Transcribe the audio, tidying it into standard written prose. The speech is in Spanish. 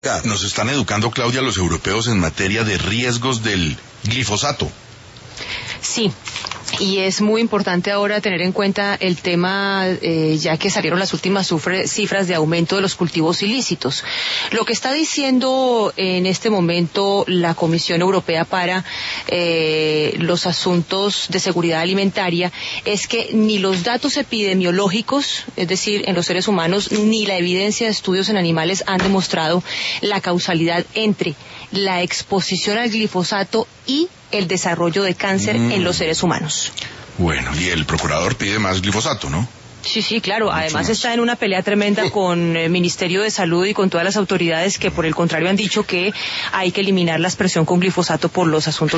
Nos están educando, Claudia, los europeos en materia de riesgos del glifosato. Sí. Y es muy importante ahora tener en cuenta el tema, ya que salieron las últimas cifras de aumento de los cultivos ilícitos. Lo que está diciendo en este momento la Comisión Europea para los asuntos de seguridad alimentaria es que ni los datos epidemiológicos, es decir, en los seres humanos, ni la evidencia de estudios en animales han demostrado la causalidad entre la exposición al glifosato y el desarrollo de cáncer en los seres humanos. Bueno, y el procurador pide más glifosato, ¿no? Sí, claro. Además está en una pelea tremenda con el Ministerio de Salud y con todas las autoridades que por el contrario han dicho que hay que eliminar la aspersión con glifosato por los asuntos